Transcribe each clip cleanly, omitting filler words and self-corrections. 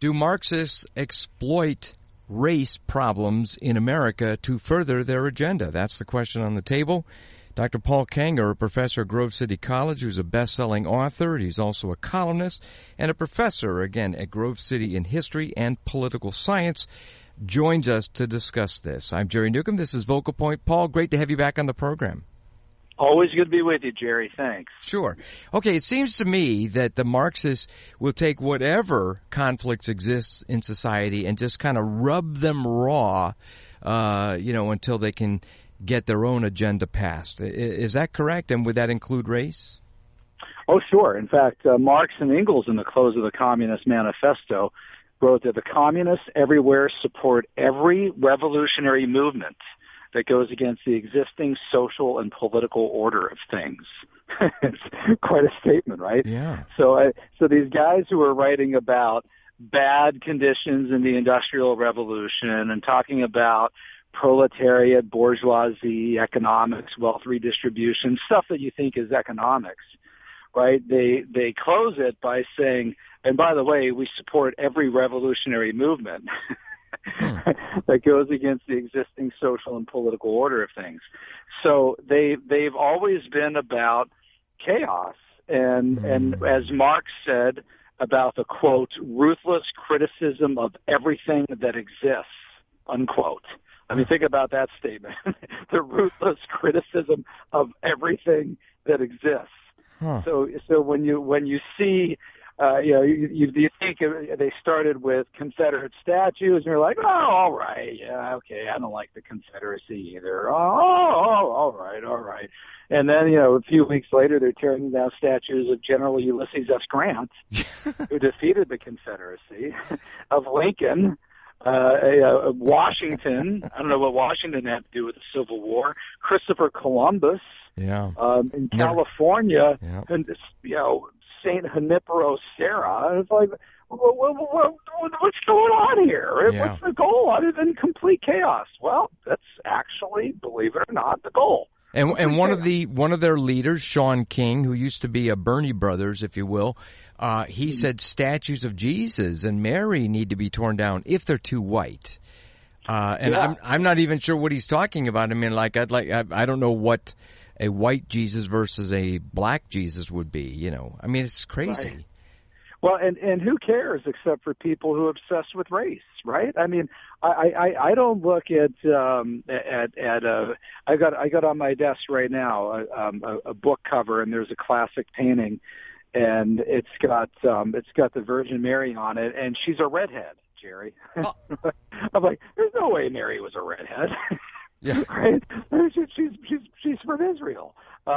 Do Marxists exploit race problems in America to further their agenda? That's the question on the table. Dr. Paul Kengor, a professor at Grove City College, who's a best-selling author. He's also a columnist and a professor, again, at Grove City in history and political science, joins us to discuss this. I'm Jerry Newcomb. This is Vocal Point. Paul, great to have you back on the program. Always good to be with you, Jerry. Thanks. Sure. Okay, it seems to me that the Marxists will take whatever conflicts exist in society and just kind of rub them raw, until they can get their own agenda passed. Is that correct? And would that include race? Oh, sure. In fact, Marx and Engels, in the close of the Communist Manifesto, wrote that the communists everywhere support every revolutionary movement that goes against the existing social and political order of things. It's quite a statement, right? Yeah. So these guys who are writing about bad conditions in the Industrial Revolution and talking about proletariat, bourgeoisie, economics, wealth redistribution, stuff that you think is economics, right? They close it by saying, and by the way, we support every revolutionary movement that goes against the existing social and political order of things. So they've always been about chaos and as Marx said, about the, quote, ruthless criticism of everything that exists, unquote. I mean, think about that statement. The ruthless criticism of everything that exists. So when you see, you think they started with Confederate statues, and you're like, oh, all right, yeah, okay, I don't like the Confederacy either. Oh, all right. And then, a few weeks later, they're tearing down statues of General Ulysses S. Grant, who defeated the Confederacy, of Lincoln, Washington. I don't know what Washington had to do with the Civil War. Christopher Columbus. Yeah. In California, yeah. And Saint Junipero Serra. It's like, what's going on here? Yeah. What's the goal other than complete chaos? Well, that's actually, believe it or not, the goal. And one of their leaders, Shaun King, who used to be a Bernie Brothers, if you will, he said statues of Jesus and Mary need to be torn down if they're too white. I'm not even sure what he's talking about. I mean, I don't know what a white Jesus versus a black Jesus would be. I mean, it's crazy. Right. Well, and who cares except for people who are obsessed with race, right? I mean, I don't look at I got on my desk right now a book cover, and there's a classic painting, and it's got the Virgin Mary on it, and she's a redhead, Jerry. Oh. I'm like, there's no way Mary was a redhead. Yeah. Right? She's from Israel.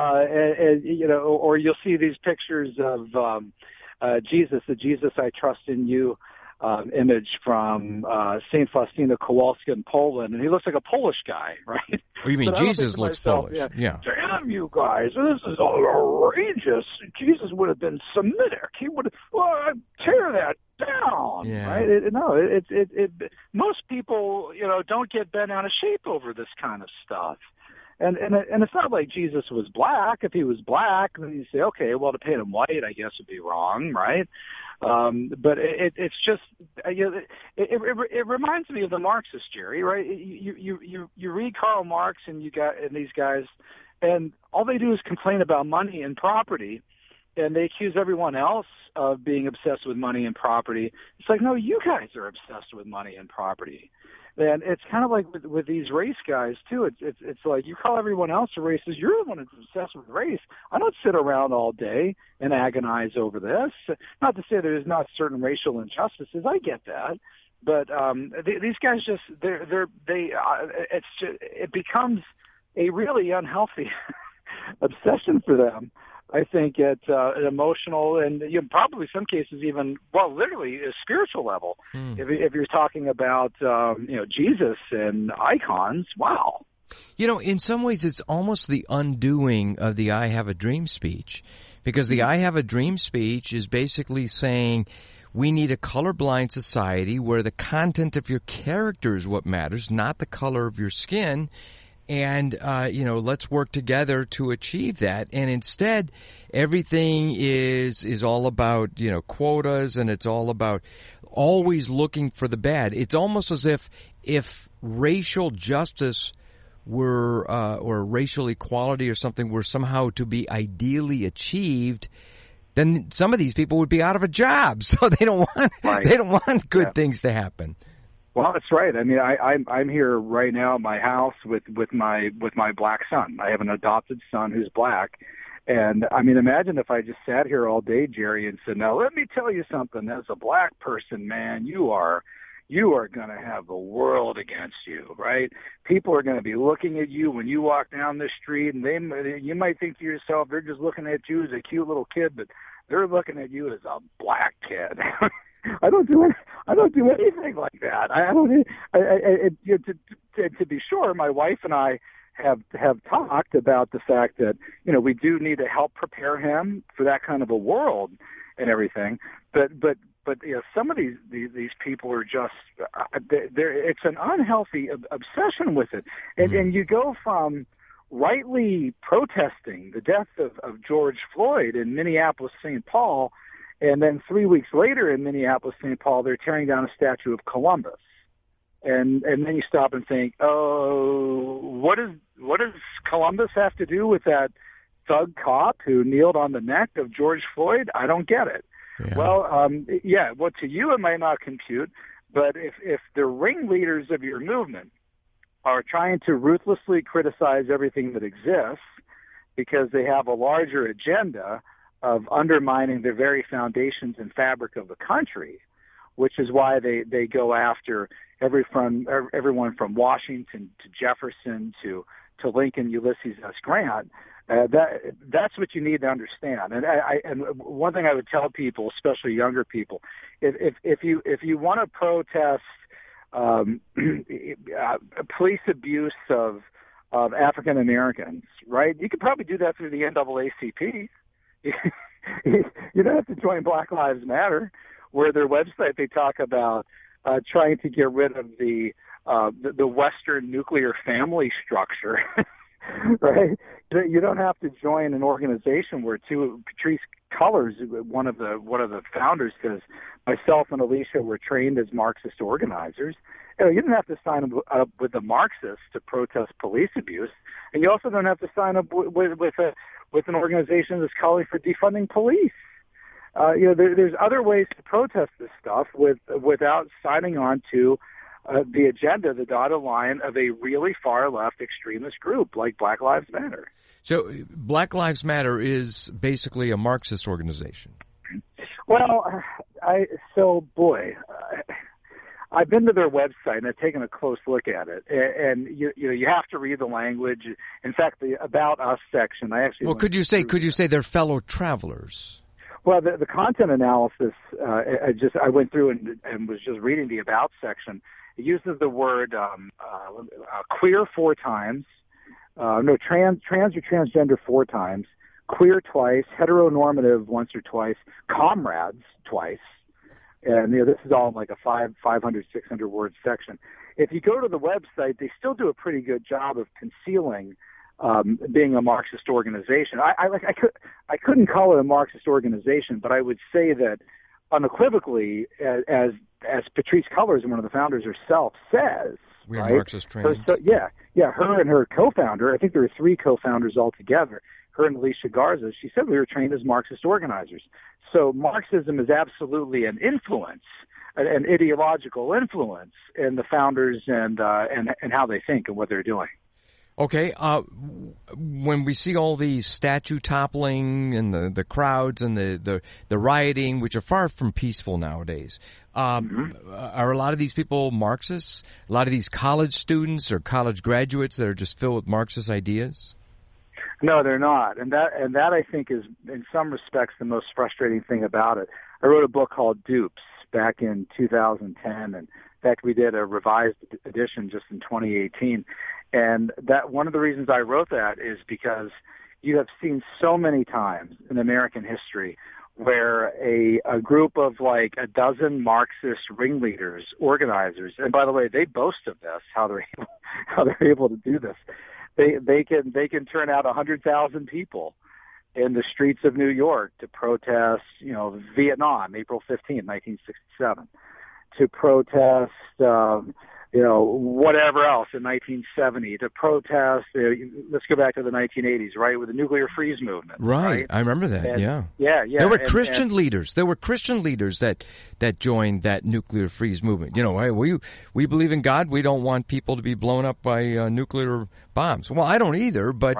Or you'll see these pictures of Jesus, the Jesus I Trust in You image from St. Faustina Kowalska in Poland, and he looks like a Polish guy, right? Oh, you mean Jesus looks Polish? Yeah. Damn you guys, this is outrageous. Jesus would have been Semitic. He would have tear that down, right? Most people, don't get bent out of shape over this kind of stuff. And it's not like Jesus was black. If he was black, then you say, okay, well, to paint him white, I guess would be wrong, right? But it's just, it reminds me of the Marxists, Jerry, right? You read Karl Marx and these guys, and all they do is complain about money and property, and they accuse everyone else of being obsessed with money and property. It's like, no, you guys are obsessed with money and property. And it's kind of like with these race guys too. It's like you call everyone else a racist. You're the one who's obsessed with race. I don't sit around all day and agonize over this. Not to say there's not certain racial injustices. I get that, but these guys just it becomes a really unhealthy obsession for them. I think at an emotional and probably some cases even, literally a spiritual level. If you're talking about, Jesus and icons, wow. In some ways it's almost the undoing of the I Have a Dream speech, because the I Have a Dream speech is basically saying we need a colorblind society where the content of your character is what matters, not the color of your skin. And, let's work together to achieve that. And instead, everything is all about, quotas, and it's all about always looking for the bad. It's almost as if racial justice were or racial equality or something were somehow to be ideally achieved, then some of these people would be out of a job. So they don't want good things to happen. Well, that's right. I mean, I'm here right now at my house with my black son. I have an adopted son who's black. And I mean, imagine if I just sat here all day, Jerry, and said, "Now let me tell you something. As a black person, man, you are going to have the world against you, right? People are going to be looking at you when you walk down the street, and you might think to yourself, they're just looking at you as a cute little kid, but they're looking at you as a black kid." I don't do anything like that. To be sure, my wife and I have talked about the fact that, you know, we do need to help prepare him for that kind of a world and everything. But you know, some of these people are just it's an unhealthy obsession with it, and you go from rightly protesting the death of George Floyd in Minneapolis, St. Paul, and then 3 weeks later in Minneapolis, St. Paul, they're tearing down a statue of Columbus. And then you stop and think, oh, what does Columbus have to do with that thug cop who kneeled on the neck of George Floyd? I don't get it. Yeah. Well, to you it might not compute, but if the ringleaders of your movement are trying to ruthlessly criticize everything that exists because they have a larger agenda of undermining the very foundations and fabric of the country, which is why they go after everyone from Washington to Jefferson to Lincoln, Ulysses S. Grant. That's what you need to understand. And one thing I would tell people, especially younger people, if you want to protest police abuse of African Americans, right? You could probably do that through the NAACP. You don't have to join Black Lives Matter, where their website they talk about trying to get rid of the Western nuclear family structure, right? You don't have to join an organization where Patrisse Cullors, one of the founders, says myself and Alicia were trained as Marxist organizers. You didn't have to sign up with the Marxists to protest police abuse, and you also don't have to sign up with an organization that's calling for defunding police. There's other ways to protest this stuff without signing on to the agenda, the dotted line of a really far left extremist group like Black Lives Matter. So Black Lives Matter is basically a Marxist organization. Well, I've been to their website and I've taken a close look at it, and you have to read the language. In fact, the About Us section, I actually. Well, could you say they're fellow travelers? Well, the content analysis, I went through and was just reading the About section. It uses the word queer 4 times, trans or transgender 4 times, queer twice, heteronormative once or twice, comrades twice. And this is all in like a 500, 600 word section. If you go to the website, they still do a pretty good job of concealing being a Marxist organization. I couldn't call it a Marxist organization, but I would say that unequivocally, as Patrisse Cullors, one of the founders herself, says, we're Marxist trained. Her and her co-founder, I think there were 3 co-founders altogether, her and Alicia Garza, she said we were trained as Marxist organizers. So Marxism is absolutely an influence, an ideological influence in the founders and how they think and what they're doing. Okay, when we see all the statue toppling and the crowds and the rioting, which are far from peaceful nowadays, are a lot of these people Marxists? A lot of these college students or college graduates that are just filled with Marxist ideas? No, they're not, and that I think is in some respects the most frustrating thing about it. I wrote a book called Dupes back in 2010, and in fact we did a revised edition just in 2018. And that one of the reasons I wrote that is because you have seen so many times in American history where a group of like a dozen Marxist ringleaders, organizers, and by the way, they boast of this, how they're able to do this. They can turn out 100,000 people in the streets of New York to protest, Vietnam, April 15, 1967. to protest, whatever else in 1970, to protest, let's go back to the 1980s, right, with the nuclear freeze movement. Right. I remember that, and, yeah. Yeah. There were Christian leaders. There were Christian leaders that joined that nuclear freeze movement. We believe in God. We don't want people to be blown up by nuclear bombs. Well, I don't either, but,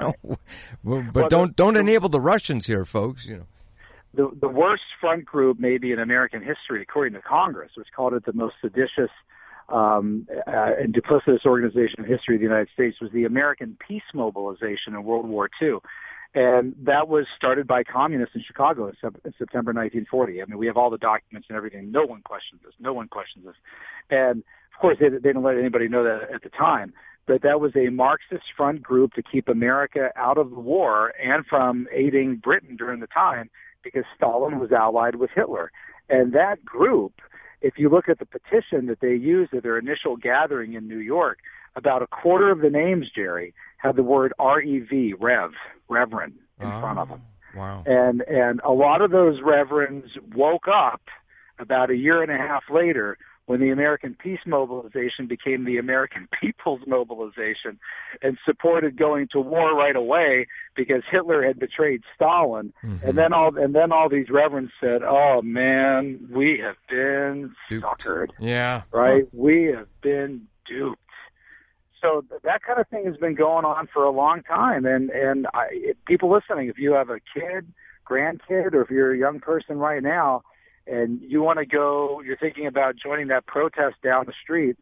but don't enable the Russians here, folks, The worst front group maybe in American history, according to Congress, which called it the most seditious and duplicitous organization in history of the United States, was the American Peace Mobilization in World War II. And that was started by communists in Chicago in September 1940. I mean, we have all the documents and everything. No one questions this. And, of course, they didn't let anybody know that at the time. But that was a Marxist front group to keep America out of the war and from aiding Britain during the time, because Stalin was allied with Hitler. And that group, if you look at the petition that they used at their initial gathering in New York, about a quarter of the names, Jerry, had the word R-E-V, Reverend, in front of them. Wow. And a lot of those reverends woke up about a year and a half later when the American Peace Mobilization became the American People's Mobilization, and supported going to war right away because Hitler had betrayed Stalin. Mm-hmm. And then all these reverends said, "Oh man, we have been suckered." Yeah. Right? We have been duped. So that kind of thing has been going on for a long time. And people listening, if you have a kid, grandkid, or if you're a young person right now, and you want to go, you're thinking about joining that protest down the street,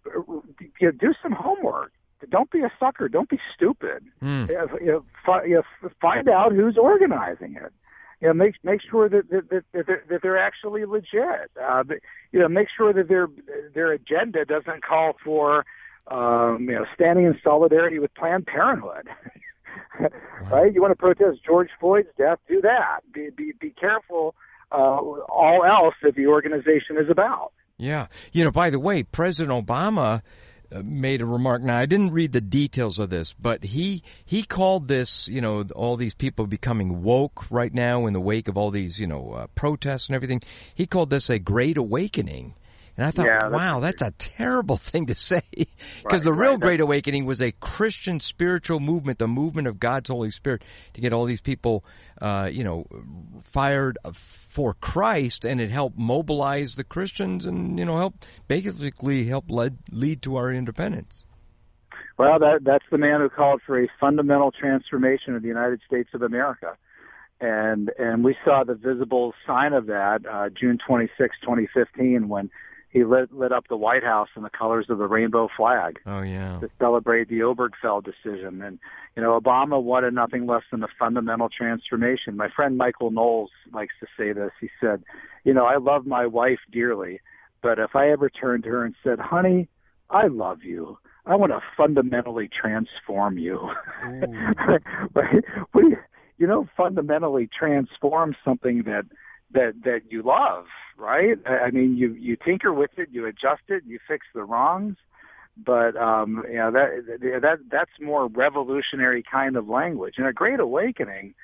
do some homework. Don't be a sucker. Don't be stupid. Find out who's organizing it. Make sure that they're actually legit. Make sure that their agenda doesn't call for standing in solidarity with Planned Parenthood. Right? You want to protest George Floyd's death? Do that. Be careful. All else that the organization is about. Yeah. By the way, President Obama made a remark. Now, I didn't read the details of this, but he called this, all these people becoming woke right now in the wake of all these, protests and everything. He called this a great awakening. And I thought, wow, that's a terrible thing to say, because the real Great Awakening was a Christian spiritual movement, the movement of God's Holy Spirit, to get all these people, fired for Christ, and it helped mobilize the Christians and, help lead to our independence. Well, that's the man who called for a fundamental transformation of the United States of America. And we saw the visible sign of that, June 26, 2015, when he lit up the White House in the colors of the rainbow flag. Oh, yeah. To celebrate the Obergefell decision. And, Obama wanted nothing less than a fundamental transformation. My friend Michael Knowles likes to say this. He said, I love my wife dearly, but if I ever turned to her and said, "Honey, I love you, I want to fundamentally transform you." Right? Fundamentally transform something that you love, right? I mean, you tinker with it, you adjust it, you fix the wrongs, but that's more revolutionary kind of language. And a great awakening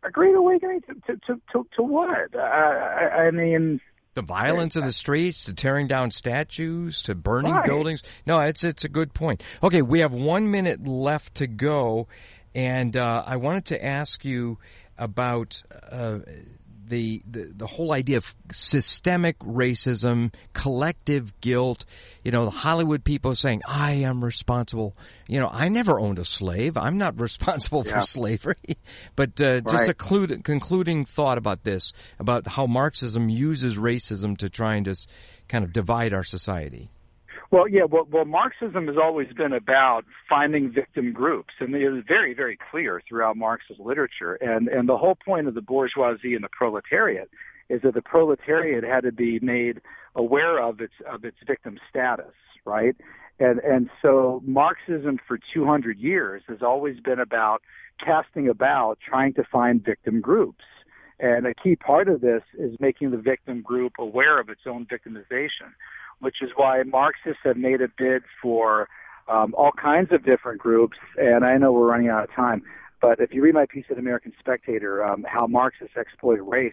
to what? I mean, the violence in the streets, to tearing down statues, to burning buildings. No, it's a good point. Okay, we have 1 minute left to go, and I wanted to ask you about the whole idea of systemic racism, collective guilt. The Hollywood people saying, "I am responsible." I never owned a slave. I'm not responsible for slavery. But just a concluding thought about this, about how Marxism uses racism to try and just kind of divide our society. Well, Marxism has always been about finding victim groups, and it is very, very clear throughout Marxist literature. And the whole point of the bourgeoisie and the proletariat is that the proletariat had to be made aware of its victim status, right? And so Marxism for 200 years has always been about casting about, trying to find victim groups. And a key part of this is making the victim group aware of its own victimization, which is why Marxists have made a bid for all kinds of different groups. And I know we're running out of time, but if you read my piece at American Spectator, how Marxists exploit race,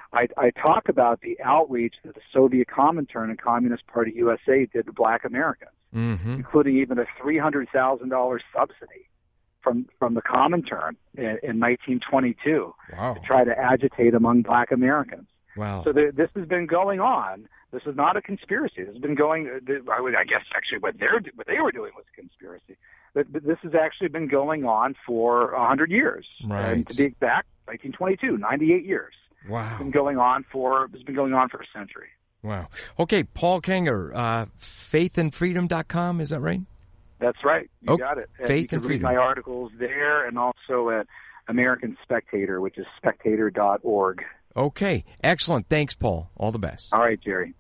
I talk about the outreach that the Soviet Comintern and Communist Party USA did to black Americans, including even a $300,000 subsidy from the Comintern in 1922 to try to agitate among black Americans. Wow. So this has been going on. This is not a conspiracy. This has been going. I guess actually what they were doing was a conspiracy. But this has actually been going on for 100 years. Right. And to be exact, 1922, 98 years. Wow. It's been going on for a century. Wow. Okay, Paul Kengor, faithandfreedom.com, is that right? That's right. You got it. Faith and and Freedom. Freedom. Read my articles there, and also at American Spectator, which is spectator.org. Okay, excellent. Thanks, Paul. All the best. All right, Jerry.